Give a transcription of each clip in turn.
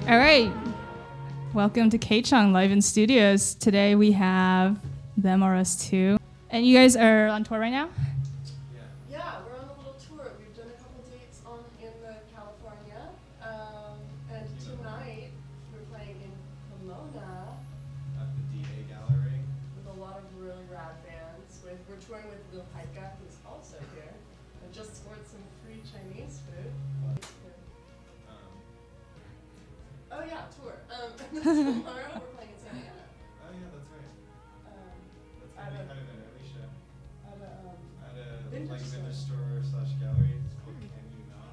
All right. Welcome to K-Chung Live in Studios. Today we have Them or Us 2. And you guys are on tour right now? Yeah, we're on a little tour. We've done a couple dates in California. And tonight we're playing in Pomona at the DA Gallery with a lot of really rad bands. We're touring with Lil Haika, who's also here. I just scored some free Chinese food. Oh yeah, tour. And then tomorrow we're playing in Santa Ana. Oh yeah, that's right. That's I gonna be have kind of an early show. At At a vintage vintage store. store / gallery. It's called Can You Not?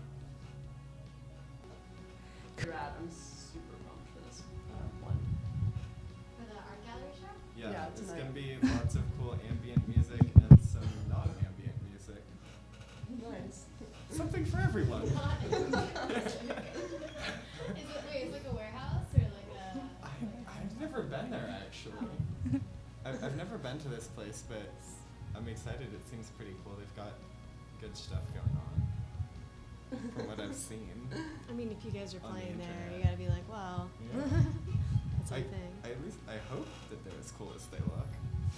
Rad. I'm super pumped for this one. For the art gallery show? Yeah, It's tonight. gonna be lots of cool ambient music and some non-ambient music. Nice. Something for everyone. It's like a warehouse or like a... I've never been there actually. I've never been to this place, but I'm excited. It seems pretty cool. They've got good stuff going on from what I've seen. I mean, if you guys are On the playing there, internet. you gotta be like, wow, Yeah. that's our thing. I hope that they're as cool as they look.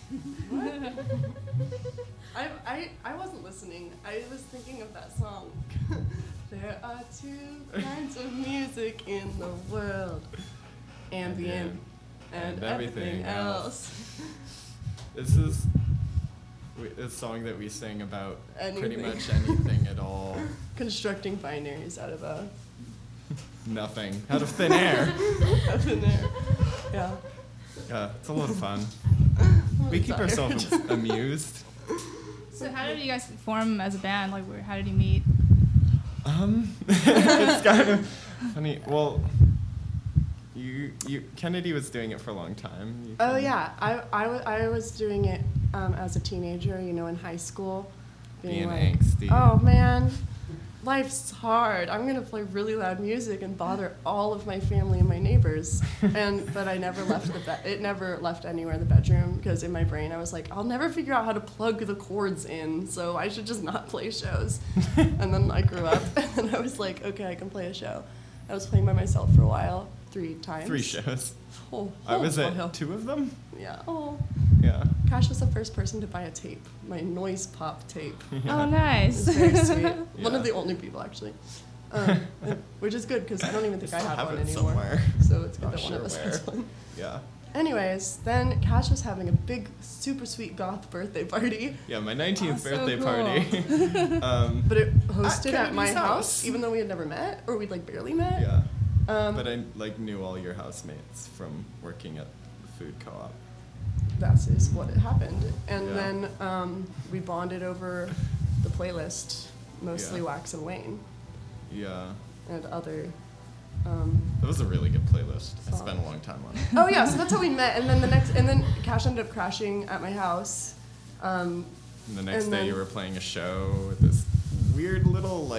I wasn't listening. I was thinking of that song. There are two kinds of music in the world. Ambient and everything else. This is a song that we sing about pretty Anything. much anything at all. Constructing binaries out of Nothing. Out of thin air. thin air. Yeah. Yeah, it's a lot of fun. I'm We keep tired. ourselves amused. So how did you guys form as a band? Like, how did you meet? It's kind of funny. Well, Kennedy was doing it for a long time. You Oh can- yeah, I was doing it as a teenager, in high school. Being like, angsty. oh man, life's hard. I'm gonna play really loud music and bother all of my family and my neighbors. But I never left it never left anywhere in the bedroom because in my brain I was like, I'll never figure out how to plug the cords in, so I should just not play shows. And then I grew up and I was like, okay, I can play a show. I was playing by myself for a while, 3 times. 3 shows. Oh, I was wow. at 2 of them. Yeah. Oh. Yeah. Cash was the first person to buy a tape, my Noise Pop tape. Oh, It nice. was very sweet. One Yeah. of the only people, actually. Which is good, because I don't even think I still have have one it anymore. somewhere. So it's good Not that one of sure us where. has one. Yeah. Anyways, then Cash was having a big, super sweet goth birthday party. Yeah, my 19th so birthday cool. party. But it hosted at my Kennedy's house, house. even though we had never met, or we'd barely met. Yeah. But But I knew all your housemates from working at the food co-op. that is what had happened. And Yeah. then we bonded over the playlist, mostly Yeah. Wax and Wayne, Yeah. and other. That was a really good playlist. I Songs. spent a long time on it. Oh yeah, so that's how we met. And then Cash ended up crashing at my house. And the next And day then- you were playing a show with this weird little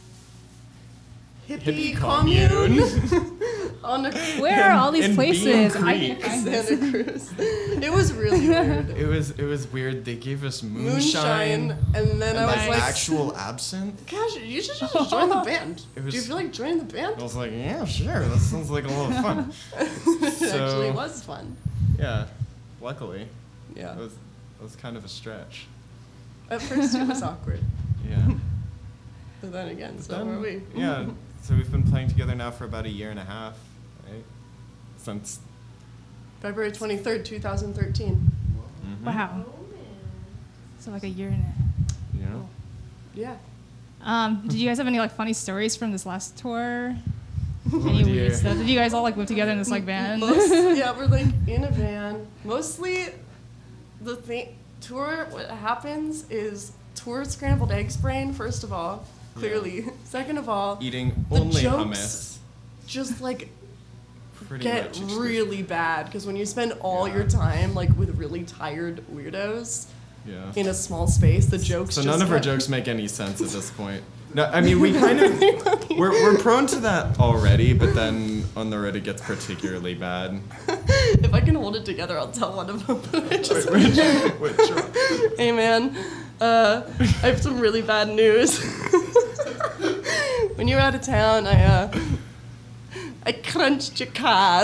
Hippie hippie commune on a Where are all these In places? Bean I can Creek. find this. Santa Cruz. It was really weird. It was weird. They gave us moonshine, and then and I was like like, actual absinthe. Cash, you should just join the band. It was- Do you feel like joining the band? I was like, yeah, sure. That sounds like a lot of fun. It So- actually was fun. Yeah, luckily, Yeah. it was kind of a stretch. At first it was awkward, Yeah. but then again, But so then- were we. Yeah. So we've been playing together now for about 1.5 years, right? Since. February 23rd, 2013. Mhm. Wow. So like a year and a half. Yeah. Yeah. Did you guys have any funny stories from this last tour? Oh, Any dear. weird stuff? Did you guys all live together in this band? Yeah, we're in a van. Mostly, the tour. What happens is tour scrambled eggs brain. First of all, clearly. Second of all, Eating The only jokes hummus. just Pretty get much. exclusive. really bad because when you spend all Yeah. your time with really tired weirdos Yeah. in a small space, the jokes. So just none of our get- jokes make any sense at this point. No, I mean we kind of we're prone to that already, but then on the road it gets particularly bad. If I can hold it together, I'll tell one of them. Which one? Hey man, I have some really bad news. When you were out of town, I I crunched your card.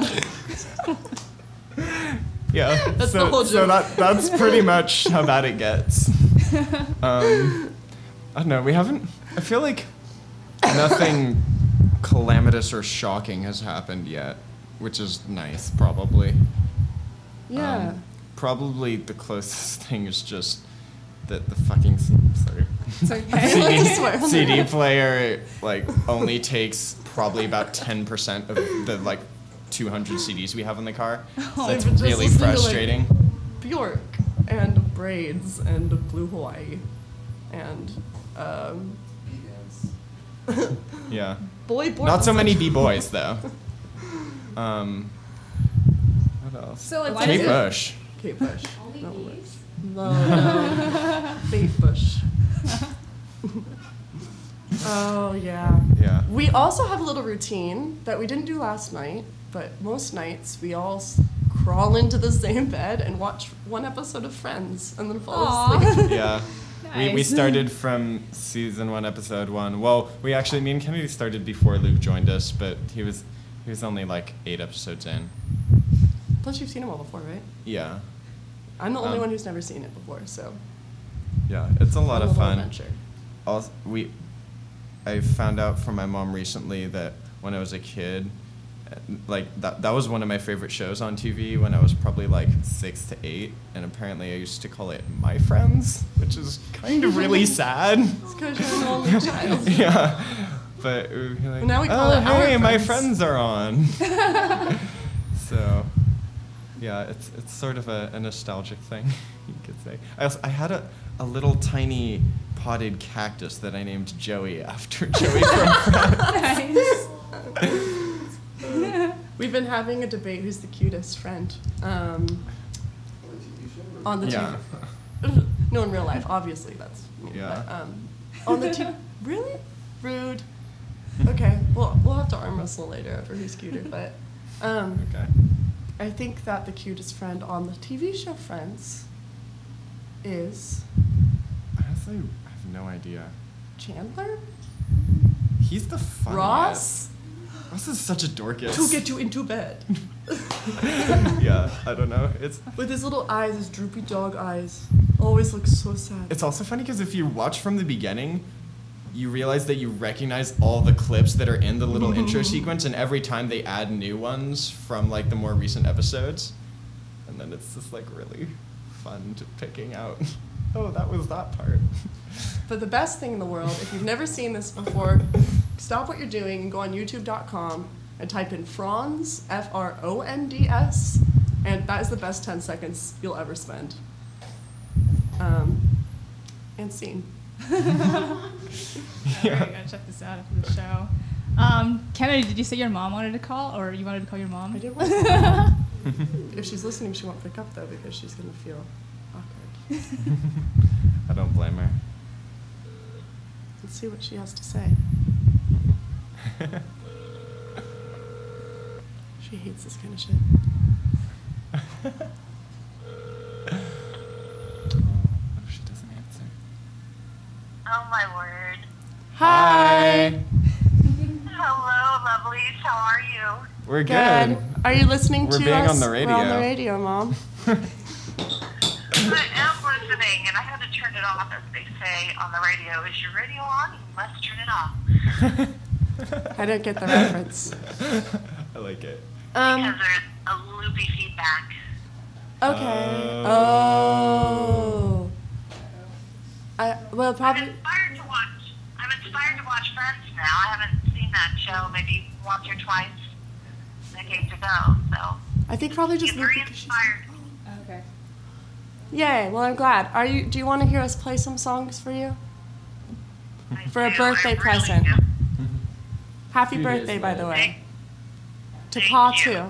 Yeah, That's the whole so joke. that's pretty much how bad it gets. I don't know. I feel like nothing calamitous or shocking has happened yet, which is nice, probably. Yeah. Probably the closest thing is just that the fucking sorry. It's okay. Like to swear on CD that. player like only takes probably about 10% of the like 200 CDs we have in the car. Oh. That's So you've been just really listening to, like, frustrating. Bjork and Braids and Blue Hawaii and Yeah. Boy Boy. Not so many B-boys though. What else? So, like, why Kate does it- Bush. Kate Bush. Only No, these? no. Kate Bush. Oh yeah. Yeah. We also have a little routine that we didn't do last night, but most nights we all crawl into the same bed and watch one episode of Friends and then fall Aw. asleep. Yeah. We Nice. started from season 1, episode 1. Well, me and Kennedy started before Luke joined us, but he was only like 8 episodes in. Plus you've seen them all before, right? Yeah. I'm the only Um, one who's never seen it before, so Yeah, it's a lot fun of little fun. adventure. Also, I found out from my mom recently that when I was a kid, like that was one of my favorite shows on TV when I was probably like 6 to 8, and apparently I used to call it My Friends, which is kind of really sad. It's because you're an only child. Yeah, but we were like, Now we call oh it Our hey, my Friends." friends are on. So, yeah, it's sort of a nostalgic thing, you could say. I had a little tiny potted cactus that I named Joey after Joey from Friends. Nice. We've been having a debate who's the cutest friend. On the Yeah. TV. No, in real life, obviously that's me. Yeah. But, on the TV. Really? Rude. Okay, well, we'll have to arm wrestle later over who's cuter, but Okay. I think that the cutest friend on the TV show Friends is Honestly, I have no idea. Chandler? He's the funniest. Ross? Ross is such a dorcas. To get you into bed. Yeah, I don't know. With his little eyes, his droopy dog eyes. Always looks so sad. It's also funny because if you watch from the beginning, you realize that you recognize all the clips that are in the little intro sequence, and every time they add new ones from like the more recent episodes, and then it's just like really fun to picking out. Oh, that was that part. But the best thing in the world, if you've never seen this before, stop what you're doing and go on youtube.com and type in Fronds, Fronds, and that is the best 10 seconds you'll ever spend. And scene. Yeah. Alright, gotta check this out after the show. Kennedy, did you say your mom wanted to call, or you wanted to call your mom? I did want to. If she's listening, she won't pick up though because she's gonna feel awkward. I don't blame her. Let's see what she has to say. She hates this kind of shit. Oh, she doesn't answer. Oh my word. Hi. Hello, lovelies. How are you? We're good. Are you listening We're to being us? on the We're on the radio. radio, Mom. I am listening, and I had to turn it off, as they say on the radio. Is your radio on? You must turn it off. I don't get the reference. I like it. Because there's a loopy feedback. Okay. Oh. Oh. Well, I'm probably. inspired to watch Friends now. I haven't seen that show maybe once or twice decades ago, so I think probably just get very because she's. inspired. Okay. Yay! Well, I'm glad. Do you want to hear us play some songs for you? I For a do, birthday I really present. do. Happy Few days birthday, by the later. way. To Thank Pa you. too.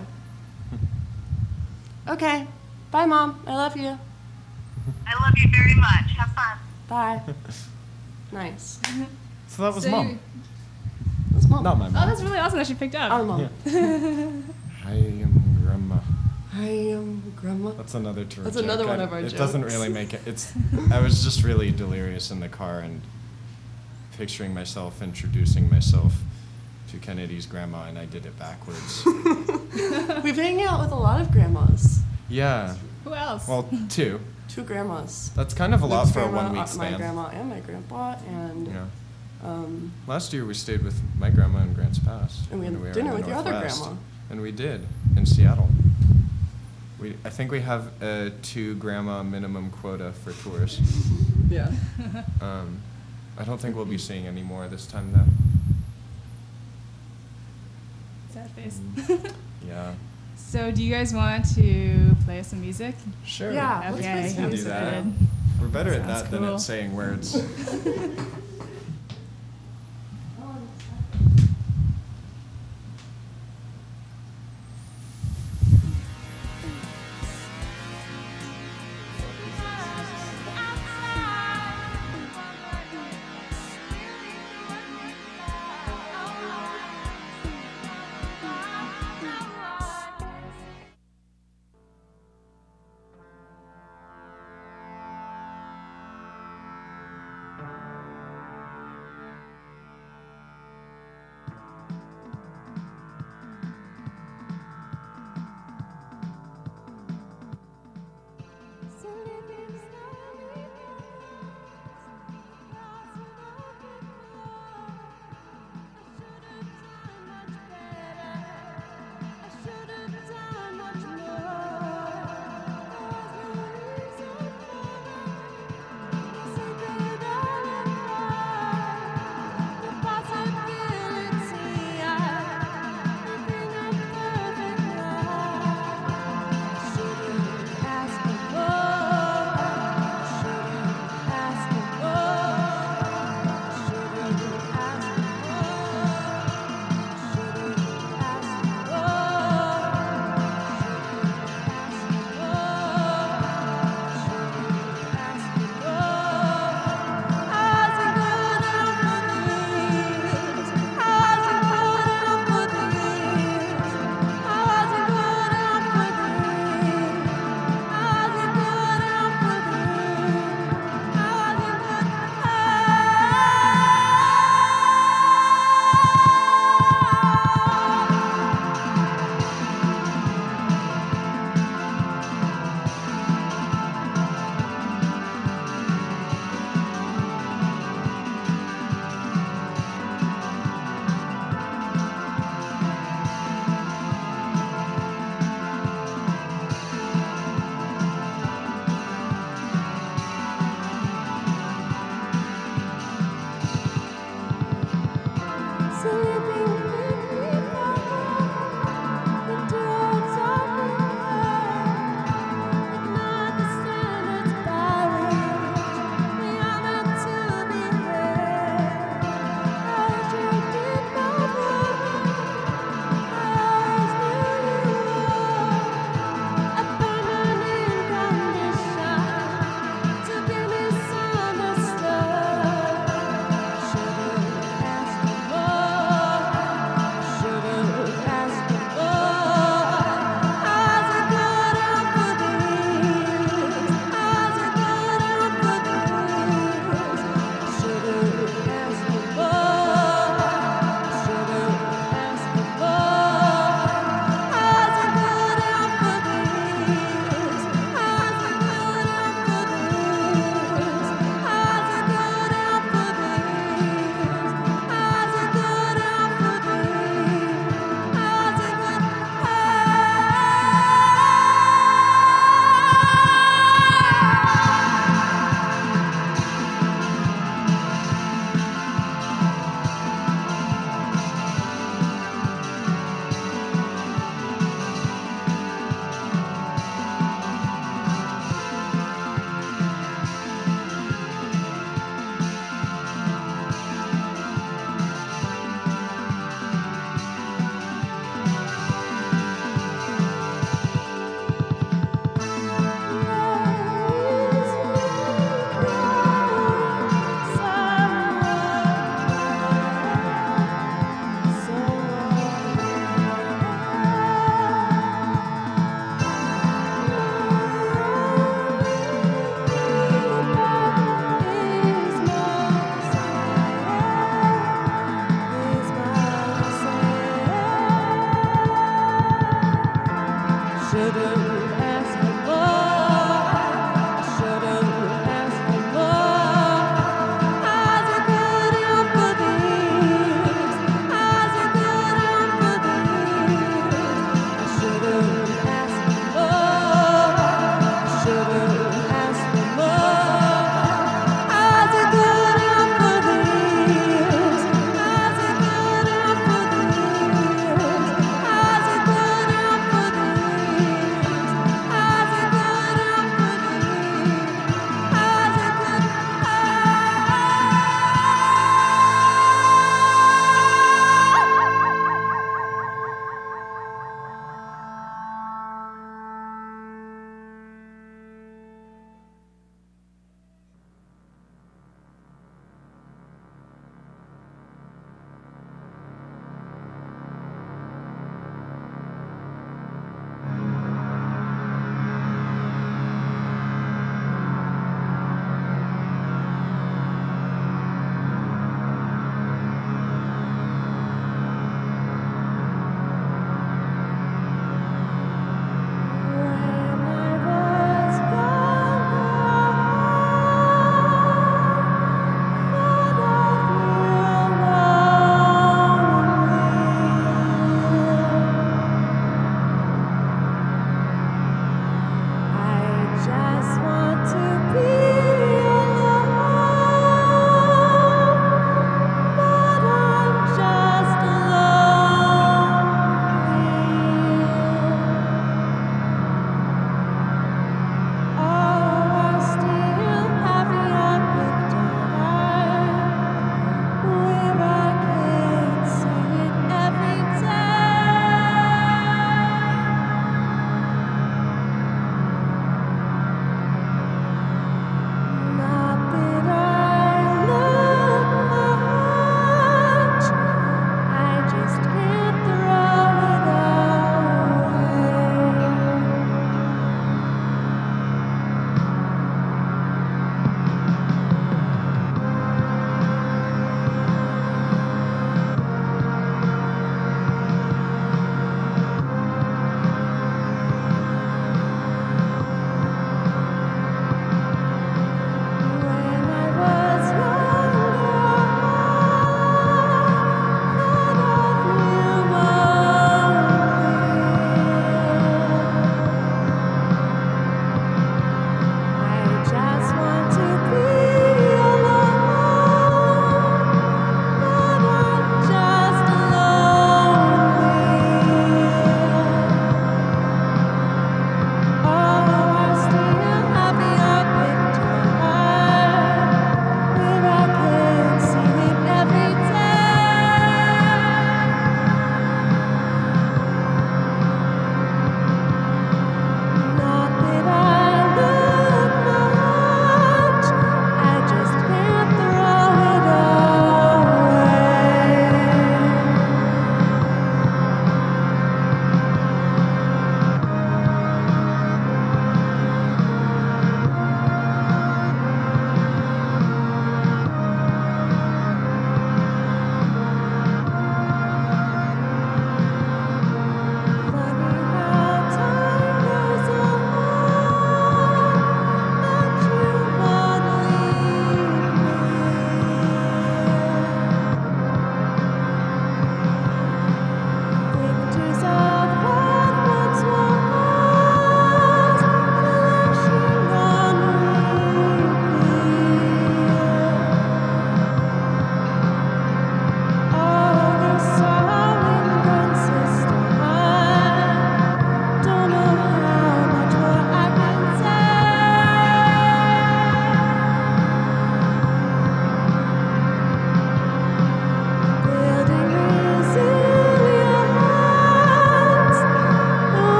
Okay. Bye, Mom. I love you. I love you very much. Have fun. Bye. Nice. So that was So Mom. you- That's Mom. Not my Oh, mom. that's really awesome that she picked up. Our Mom. I am Grandma. I am Grandma. That's another true That's joke. another one of our It doesn't jokes. really make it. I was just really delirious in the car and picturing myself introducing myself to Kennedy's grandma, and I did it backwards. We've hanging out with a lot of grandmas. Yeah. Who else? Well, 2. 2 grandmas. That's kind of a lot Luke's for a grandma, 1 week My span. grandma and my grandpa, and Yeah. Last year we stayed with my grandma in Grants Pass. And we had when were in dinner the with your other Northwest. grandma. And we did, in Seattle. I think we have a 2 grandma minimum quota for tours. yeah. I don't think we'll be seeing any more this time though. Sad face. Yeah. So, do you guys want to play us some music? Sure. Yeah. Let's play Okay, some I'm music. excited. We're better at Sounds that than cool. at saying words.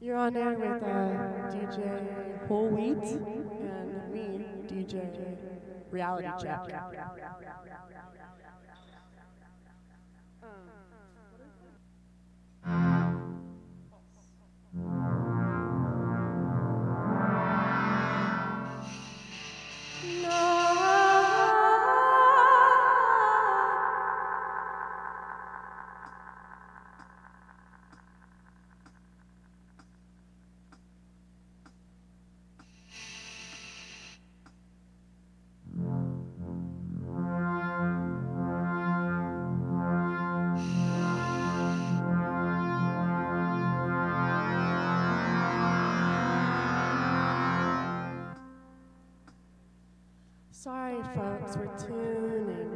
You're on air with DJ Whole Wheat and me, DJ Reality Check. Sorry, folks, we're tuning.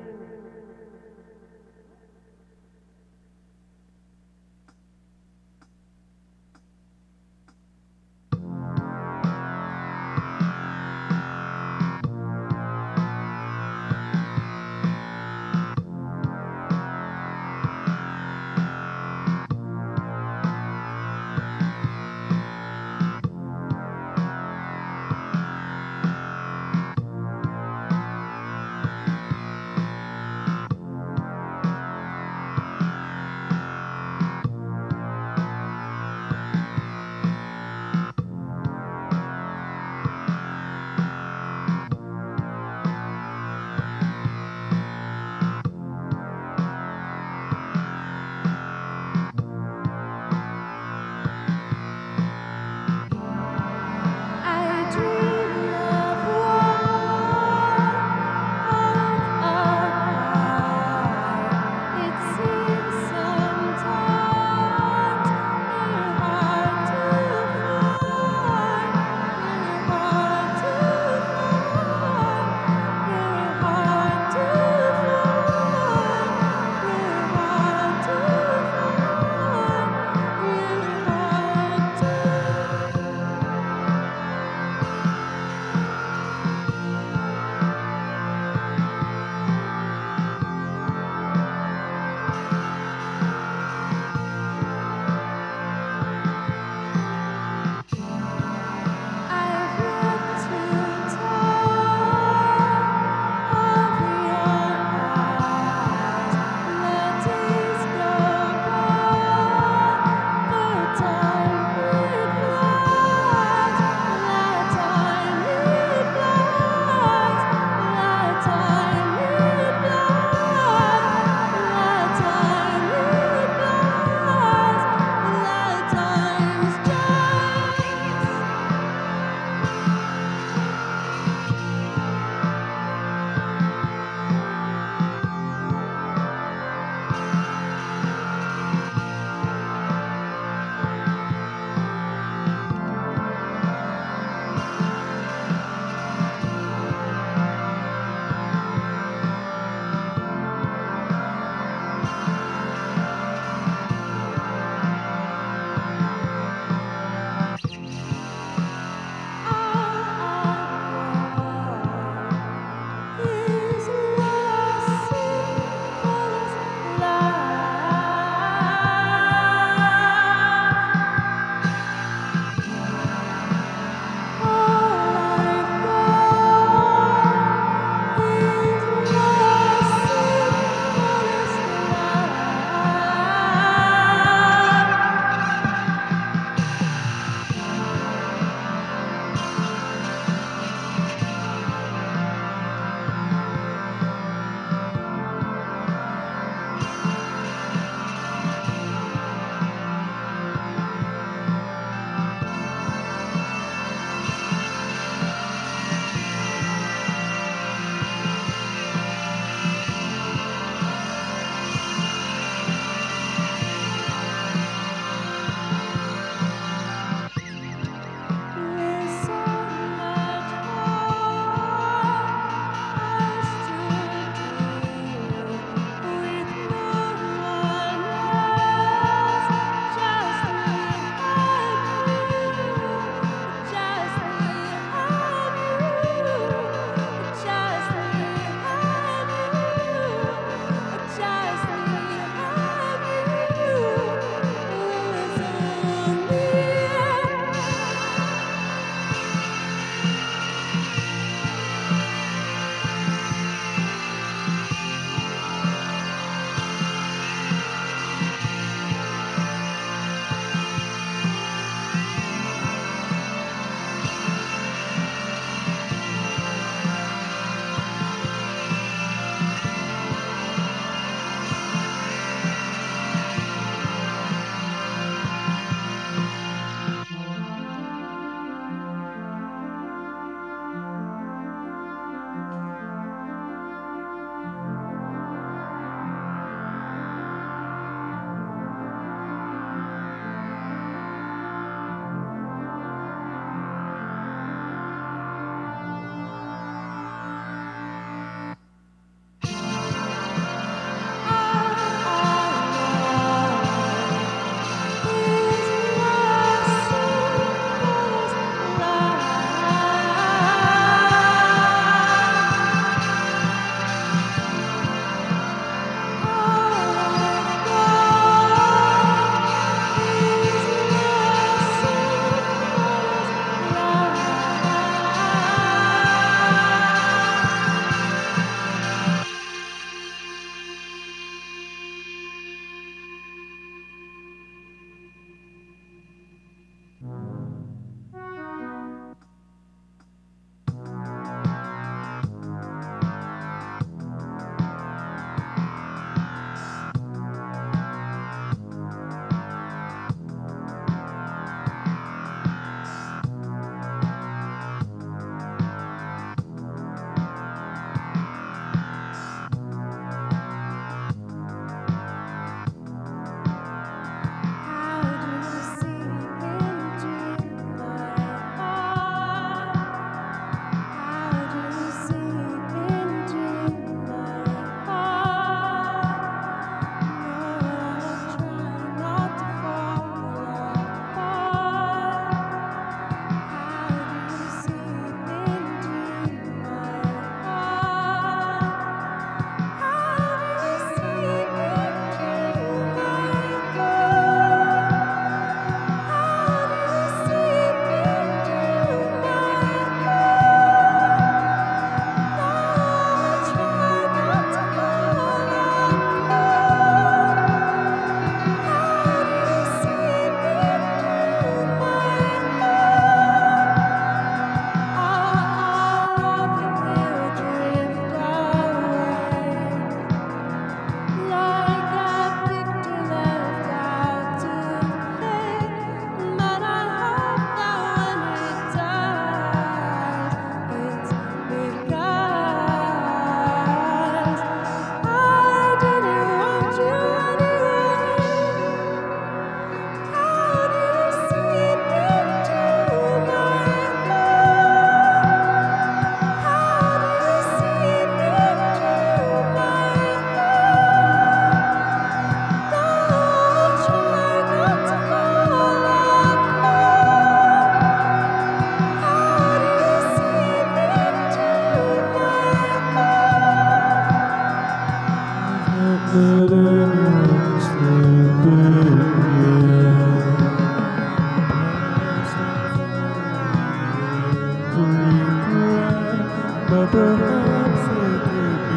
perhaps it could be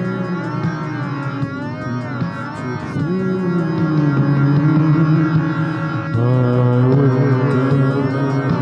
you. I wouldn't go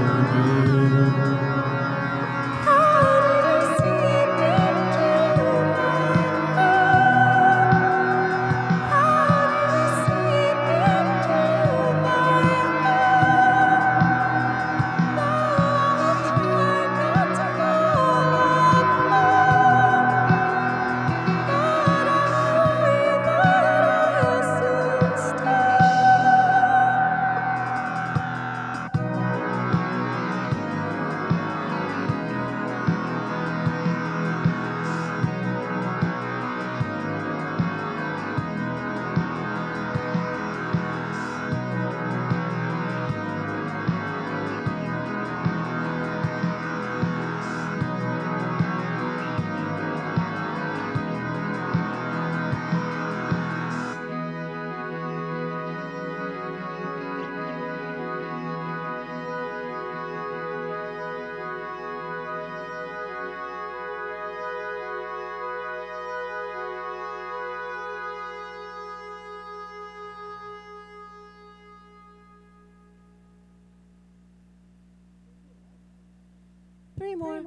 Three more.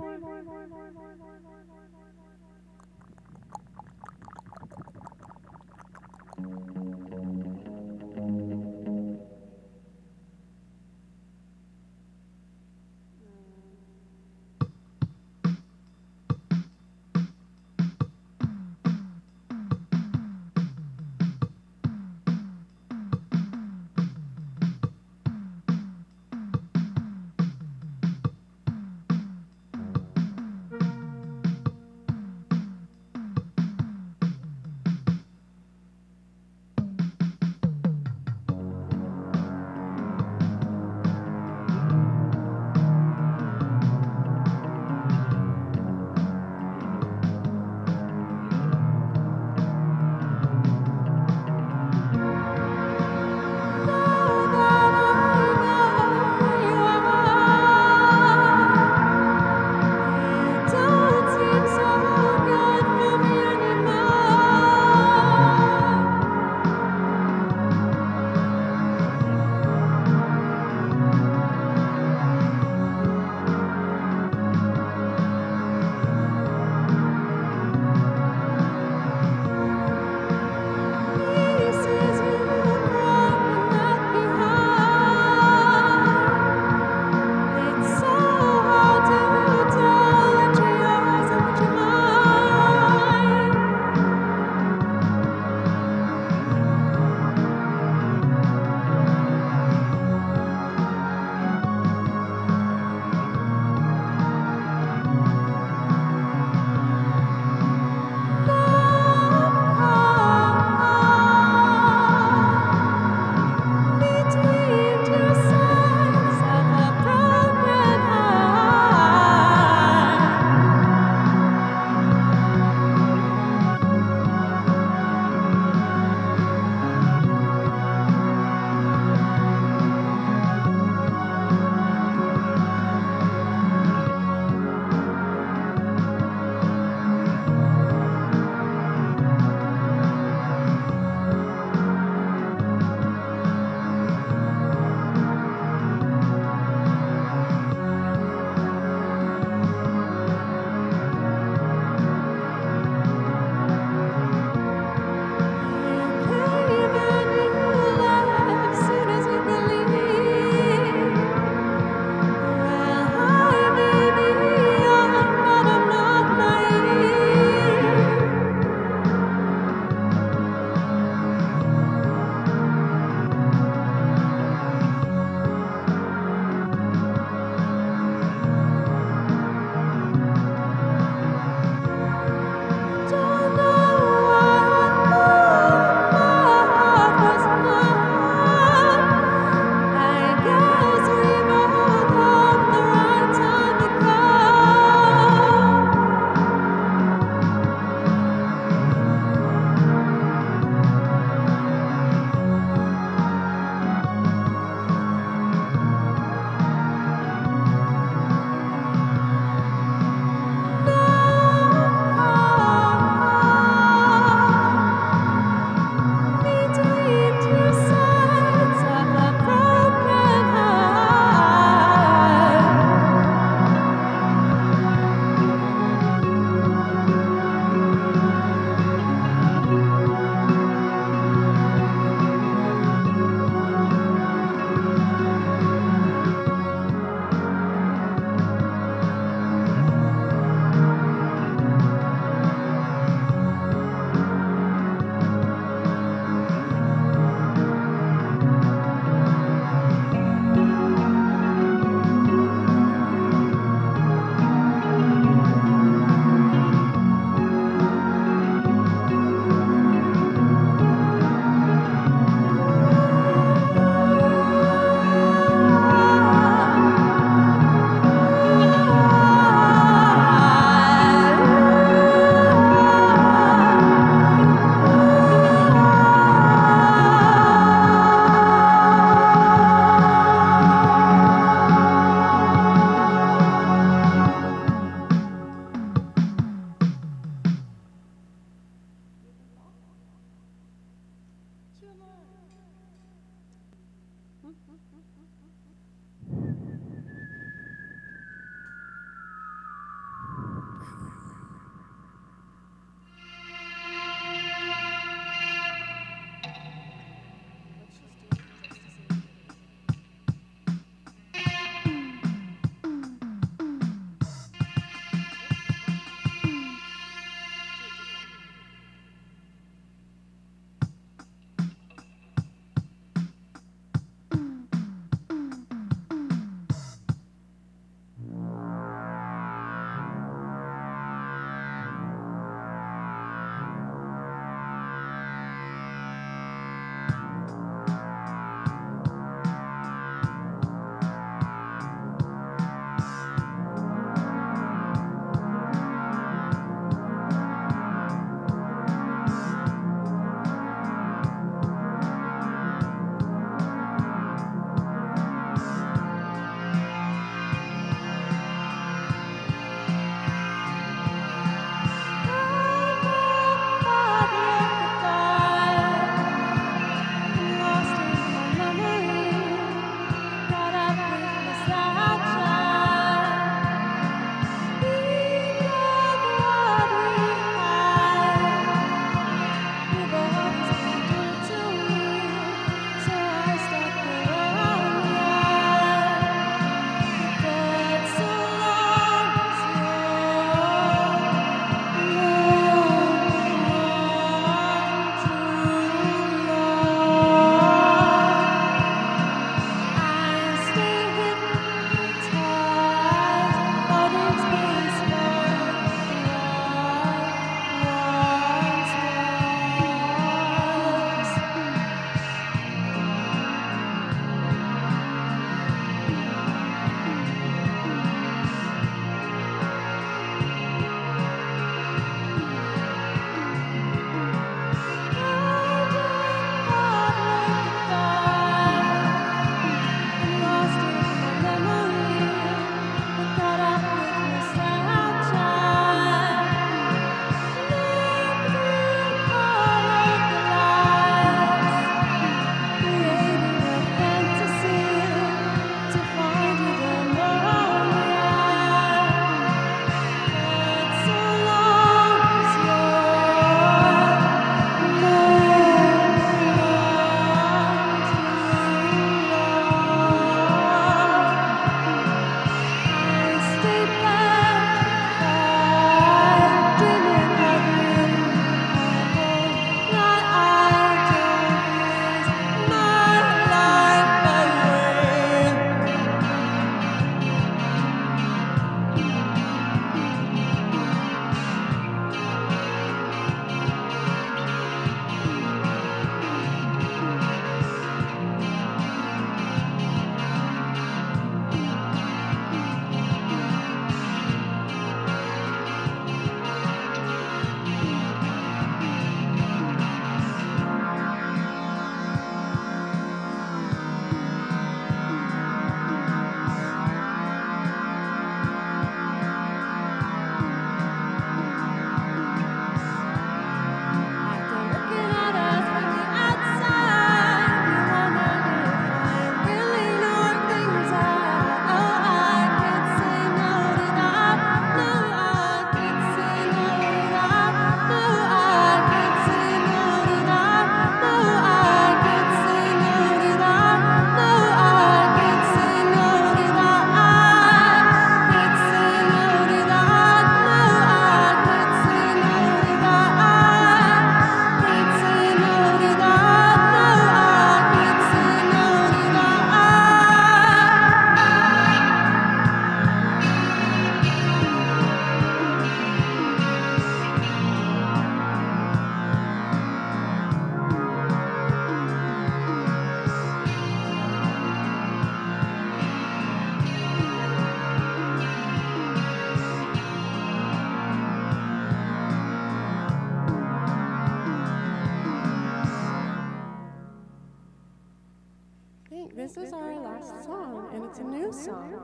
This is our last song, and it's a new song.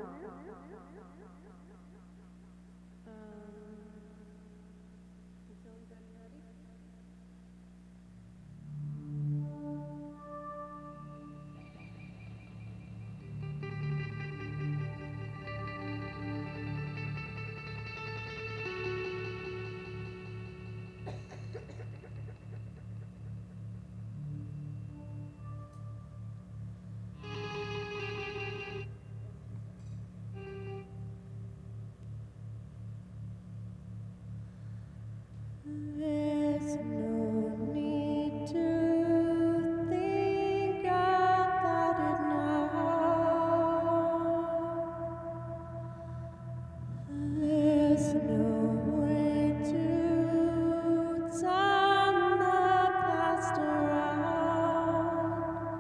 There's no need to think about it now. There's no way to turn the past around.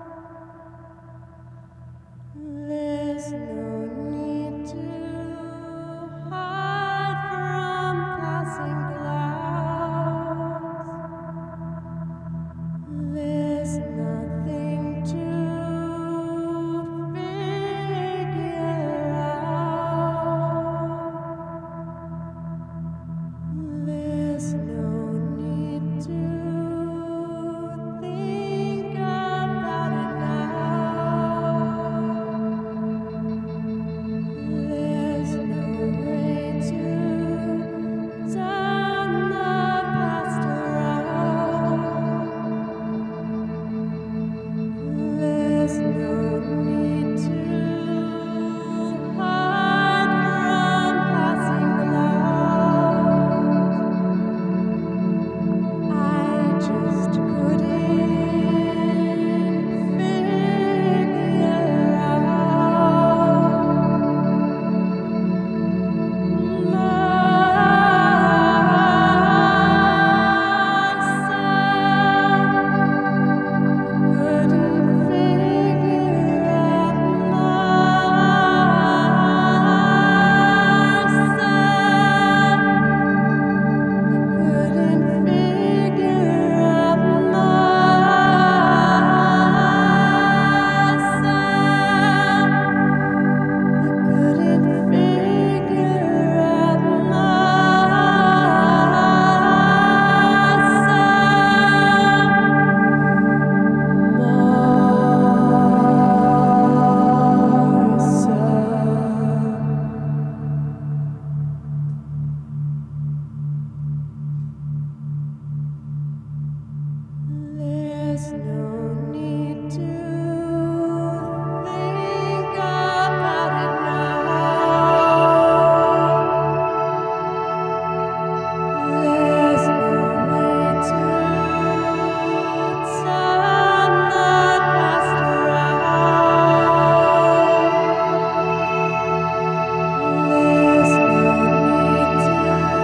There's no need to hide from passing clouds. There's nothing to figure out. There's no need to think about it now. There's no way to turn the past around. There's no need to hide from passing clouds. I just couldn't figure out There's no need to think about it now. There's no way to turn the past around. There's no need to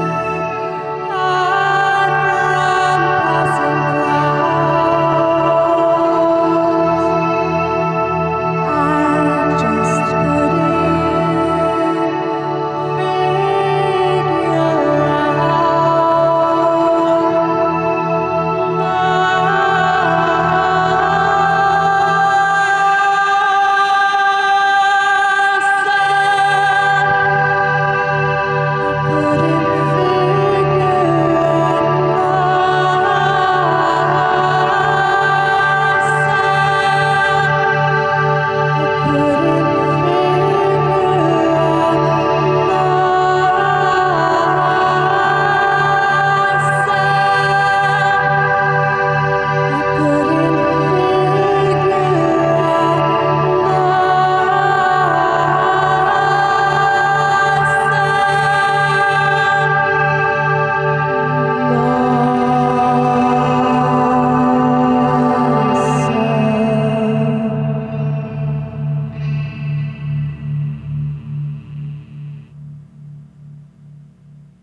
hide from passing clouds. I just couldn't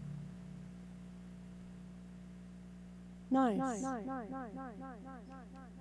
Nice.